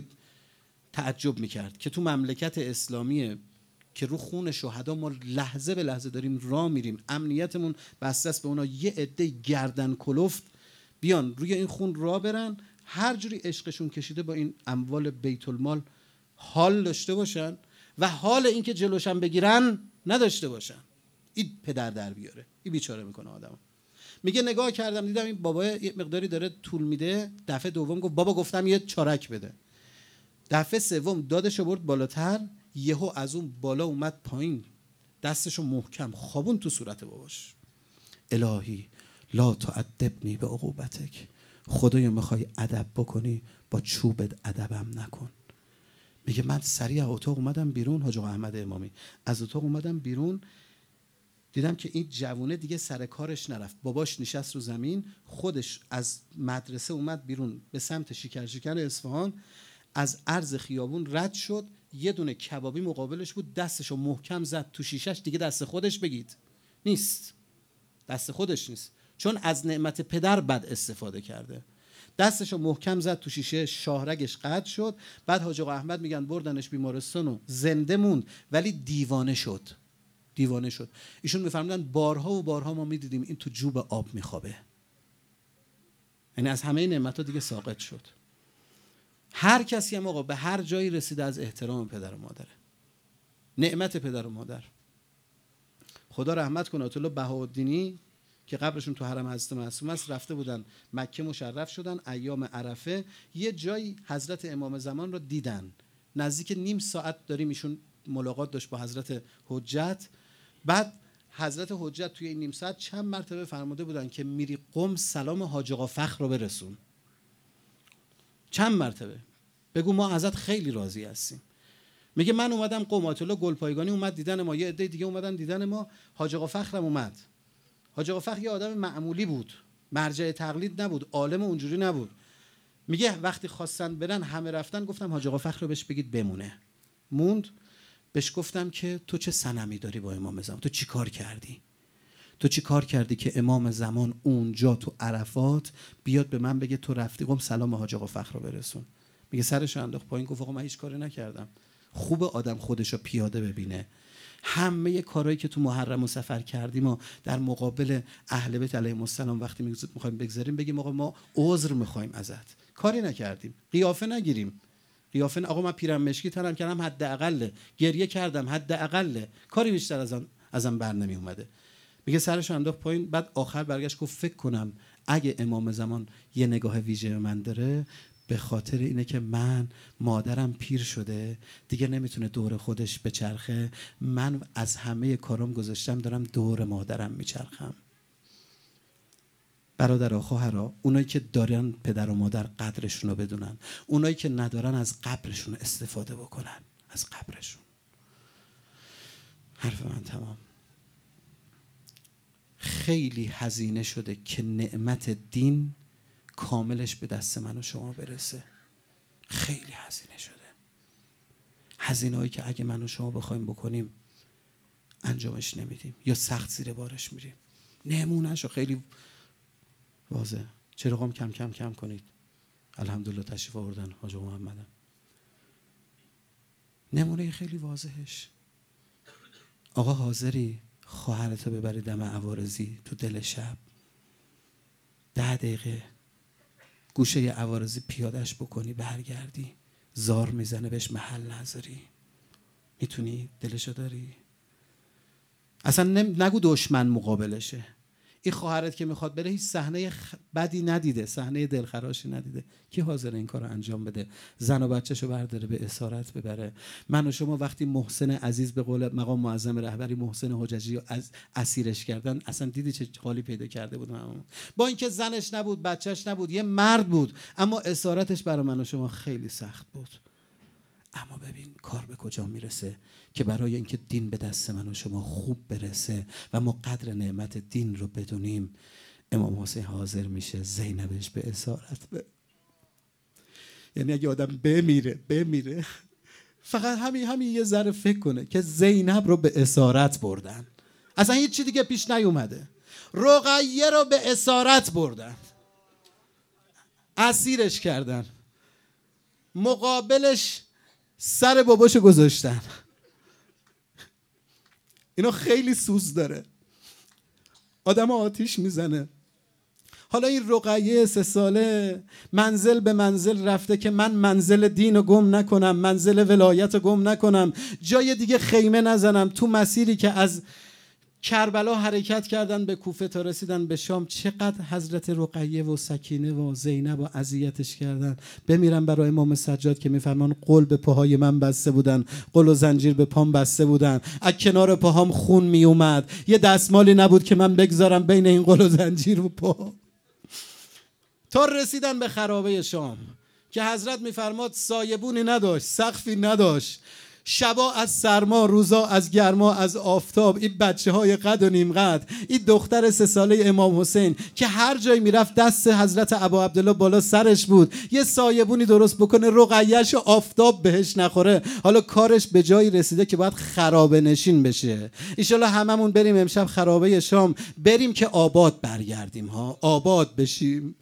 S1: تعجب میکرد که تو مملکت اسلامیه که رو خون شهدا ما لحظه به لحظه داریم راه میریم، امنیتمون بسته است به اونا یه عده گردن کلفت بیان روی این خون راه برن، هر جوری عشقشون کشیده با این اموال بیت المال حال داشته باشن و حال این که جلوشن بگیرن نداشته باشن. این پدر در بیاره، این بیچاره میکنه آدمو. میگه نگاه کردم دیدم این بابا یه مقداری داره طول میده. دفعه دوم گفت بابا گفتم یه چارک بده. دفعه سوم دادشو برد بالاتر، یهو از اون بالا اومد پایین، دستشو محکم خوابون تو صورت باباش. الهی لا تعذبنی به عقوبتک، خدایا میخوای ادب بکنی با چوبت ادبم نکن. میگه من سریع اتاق اومدم بیرون، حاج آقا احمد امامی، از اتاق اومدم بیرون دیدم که این جوونه دیگه سر کارش نرفت. باباش نشست رو زمین، خودش از مدرسه اومد بیرون به سمت شکر اصفهان، از عرض خیابون رد شد، یه دونه کبابی مقابلش بود، دستشو محکم زد تو شیشش. دیگه دست خودش بگید نیست، دست خودش نیست، چون از نعمت پدر بد استفاده کرده. دستشو محکم زد تو شیشه، شاهرگش قطع شد. بعد حاج آقا احمد میگن بردنش بیمارستان و زنده موند، ولی دیوانه شد. دیوانه شد. ایشون میفرمودن بارها و بارها ما میدیدیم این تو جوب آب میخوابه، یعنی از همه نعمت‌ها دیگه ساقط شد. هر کسی هم آقا به هر جایی رسیده از احترام پدر و مادره، نعمت پدر و مادر. خدا رحمت کنه آیت الله بهاءالدینی که قبرشون تو حرم حضرت معصوم است، رفته بودن مکه مشرف شدن ایام عرفه، یه جایی حضرت امام زمان رو دیدن، نزدیک نیم ساعت داریم ایشون ملاقات داشت با حضرت حجت. بعد حضرت حجت توی این نیم ساعت چند مرتبه فرموده بودن که میری قم سلام حاج آقا فخر رو برسون. چند مرتبه بگو ما ازت خیلی راضی هستیم. میگه من اومدم قم، آیت الله گلپایگانی اومد دیدن ما، یه عده دیگه اومدن دیدن ما، حاج آقا فخرم اومد. حاج آقا فخر یه آدم معمولی بود، مرجع تقلید نبود، عالم اونجوری نبود. میگه وقتی خواستن برن همه رفتن، گفتم حاج آقا فخر رو بهش بگید بمونه. موند. بهش گفتم که تو چه صنمی داری با امام زمان؟ تو چی کار کردی؟ تو چی کار کردی که امام زمان اونجا تو عرفات بیاد به من بگه تو رفتی قم سلام حاج آقا فخر رو برسون؟ میگه سرش انداخت پایین، گفت آقا من هیچ کاری نکردم. خوب آدم خودشو پیاده ببینه. همه کارهایی که تو محرم و سفر کردیم و در مقابل اهل بیت علیهم السلام وقتی میخوایم بگذاریم بگیم آقا ما عذر میخوایم ازت، کاری نکردیم. قیافه نگیریم. قیافه آقا من پیرم مشکی تنم کردم حداقل، گریه کردم حداقل، کاری بیشتر ازم بر نمی اومده. میگه سرش انداخت پایین. بعد آخر برگشت گفت فکر کنم اگه امام زمان یه نگاه ویژه به من داره به خاطر اینه که من مادرم پیر شده دیگه نمیتونه دور خودش بچرخه، من از همه کارم گذاشتم دارم دور مادرم میچرخم. برادرها خواهرها، اونایی که دارن پدر و مادر قدرشون رو بدونن، اونایی که ندارن از قبرشون استفاده بکنن، از قبرشون. حرف من تمام. خیلی هزینه شده که نعمت دین کاملش به دست من و شما برسه. خیلی هزینه شده. هزینه هایی که اگه من و شما بخوایم بکنیم انجامش نمیدیم یا سخت زیر بارش میریم. نمونهشو خیلی واضح. چراغام کم کم کم کنید. الحمدلله تشریف آوردن حاج محمدم. نمونه خیلی واضحش، آقا حاضری خواهرتو ببری دم عوارضی تو دل شب، 10 دقیقه گوشه عوارضی پیادش بکنی برگردی، زار میزنه بهش محل نذاری. میتونی؟ دلشو داری؟ اصلا نگو دشمن مقابلشه. این خواهرت که میخواد بره هیچ صحنه بدی ندیده، صحنه دلخراشی ندیده. کی حاضر این کارو انجام بده؟ زن و بچه‌شو برداره به اسارت ببره؟ من و شما وقتی محسن عزیز به قول مقام معظم رهبری محسن حججی رو از اسیرش کردن، اصلا دیدی چه حالی پیدا کرده بود؟ با اینکه زنش نبود، بچهش نبود، یه مرد بود، اما اسارتش برای من و شما خیلی سخت بود. اما ببین کار به کجا میرسه که برای اینکه دین به دست من و شما خوب برسه و ما قدر نعمت دین رو بدونیم، امام حسین حاضر میشه زینبش به اسارت یعنی اگه آدم بمیره فقط همین یه ذره فکر کنه که زینب رو به اسارت بردن، اصلا هیچ چی دیگه پیش نیومده. رقیه رو به اسارت بردن، اسیرش کردن، مقابلش سر باباشو گذاشتن. اینا خیلی سوز داره، آدم آتیش میزنه. حالا این رقیه 3 ساله منزل به منزل رفته که من منزل دین رو گم نکنم، منزل ولایت رو گم نکنم، جای دیگه خیمه نزنم. تو مسیری که از کربلا حرکت کردن به کوفه تا رسیدن به شام، چقدر حضرت رقیه و سکینه و زینب و اذیتش کردن. بمیرم برای امام سجاد که میفرمان قل به پاهای من بسته بودن، قل و زنجیر به پام بسته بودن، از کنار پاهام خون می اومد، یه دستمالی نبود که من بگذارم بین این قل و زنجیر و پا. تا رسیدن به خرابه شام که حضرت میفرماد سایبونی نداشت، سقفی نداشت، شبا از سرما، روزا از گرما، از آفتاب. این بچه های قد و نیم قد، این دختر 3 ساله امام حسین که هر جای میرفت دست حضرت ابا عبدالله بالا سرش بود، یه سایبونی درست بکنه رقیه‌ش آفتاب بهش نخوره. حالا کارش به جایی رسیده که باید خرابه نشین بشه. انشالله هممون بریم امشب خرابه شام، بریم که آباد برگردیم ها، آباد بشیم.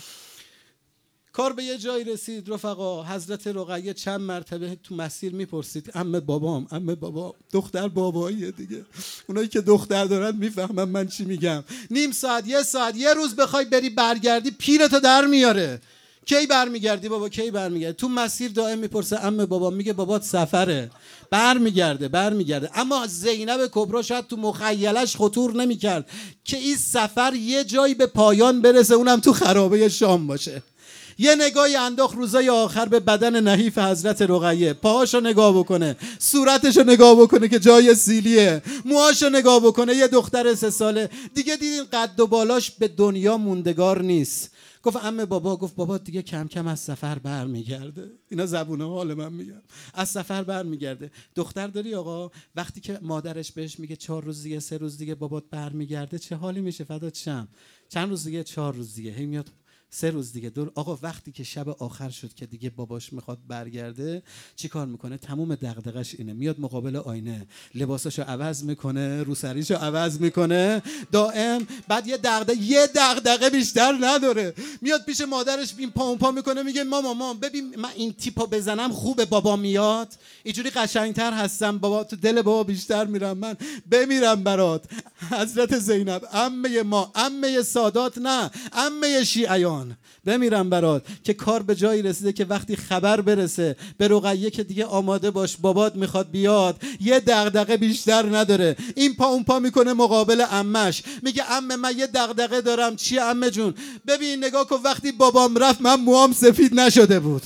S1: کار به یه جایی رسید رفقا، حضرت رقیه چند مرتبه تو مسیر میپرسید عمه بابام، عمه بابام. دختر باباییه دیگه، اونایی که دختر دارن میفهمن من چی میگم. نیم ساعت، 1 ساعت، یه روز بخوای بری برگردی پیرتو در میاره. کی برمیگردی بابا، کی برمیگردی؟ تو مسیر دائم میپرسه عمه بابا، میگه بابات سفره، برمیگرده. اما زینب کبرا شاید تو مخیلش خطور نمیکرد که این سفر یه جایی به پایان برسه، اونم تو خرابه شام باشه. یه نگاهی انداخت روزای آخر به بدن نحیف حضرت رقیه، پاهاشو نگاه بکنه، صورتشو نگاه بکنه که جای سیلیه، موهاشو نگاه بکنه، یه دختر 3 ساله دیگه. دیدین قد و بالاش به دنیا موندگار نیست. گفت عمه بابا، گفت بابا دیگه کم کم از سفر برمیگرده. اینا زبونه حال من میگم، از سفر برمیگرده. دختر داری آقا؟ وقتی که مادرش بهش میگه 4 روز دیگه، 3 روز دیگه بابات برمیگرده، چه حالی میشه؟ فدات شم. چند روز دیگه؟ 4 روز دیگه. هی میاد 3 روز دیگه. آقا وقتی که شب آخر شد که دیگه باباش میخواد برگرده، چی کار میکنه؟ تموم دغدغش اینه، میاد مقابل آینه، لباساشو عوض میکنه، روسریشو عوض میکنه دائم. بعد یه دغدغه بیشتر نداره، میاد پیش مادرش این پا اون پا میکنه، میگه مامان ببین من این تیپو بزنم خوبه، بابا میاد اینجوری قشنگتر هستم، بابا تو دل بابا بیشتر میرم، من بمیرم برات. حضرت زینب عمه ما، عمه سادات نه، عمه شیعیان، بمیرم برات. که کار به جایی رسیده که وقتی خبر برسه به رقیه که دیگه آماده باش بابات میخواد بیاد، یه دغدغه بیشتر نداره، این پا اون پا میکنه مقابل عمش، میگه عمه من یه دغدغه دارم. چی عمه جون؟ ببین نگاه کن، وقتی بابام رفت من موام سفید نشده بود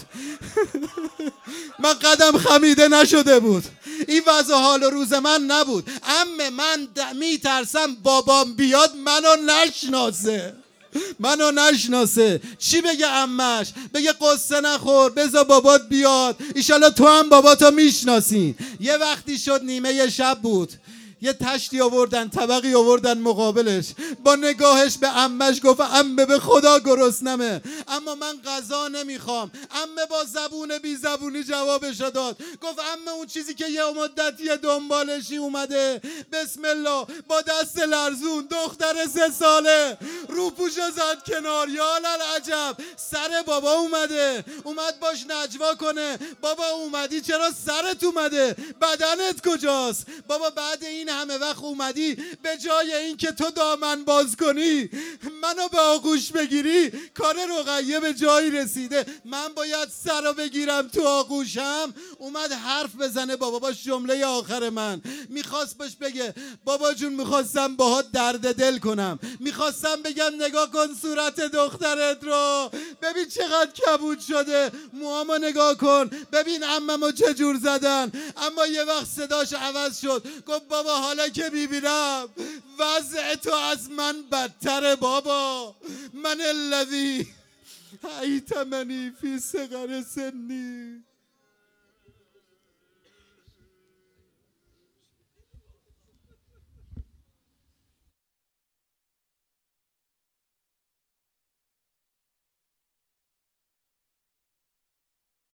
S1: من قدم خمیده نشده بود، این وضع حال و روز من نبود. عمه من میترسم بابام بیاد منو نشناسه. چی بگه عمش؟ بگه قصه نخور، بذار بابات بیاد، ایشالا تو هم باباتو میشناسی. یه وقتی شد نیمه شب بود، یه تشتی آوردن، طبقی آوردن مقابلش، با نگاهش به عمش گفت عمه به خدا گرسنمه، اما من غذا نمیخوام. عمه با زبون بی زبونی جوابش داد، گفت عمه اون چیزی که یه مدتیه دنبالشی اومده. بسم الله با دست لرزون دختر 3 ساله روپوشو زد کنار. یا للعجب، سر بابا اومد باش نجوا کنه. بابا اومدی چرا سرت اومده؟ بدنت کجاست؟ بابا بعد این همه وقت اومدی به جای این که تو دامن باز کنی منو به آغوش بگیری، کار رقیه به جایی رسیده من باید سر رو بگیرم تو آغوشم. اومد حرف بزنه بابا باش. جمله آخر من میخواست باش بگه بابا جون میخواستم باهات درد دل کنم، میخواستم بگم نگاه کن صورت دخترت رو، ببین چقدر کبود شده، موهامو نگاه کن، ببین عممو چجور زدن. اما یه وقت صداش عوض شد، گفت بابا حالا که میبینم وضع تو از من بدتره بابا. من الذی ایتمنی فی صغر سنی.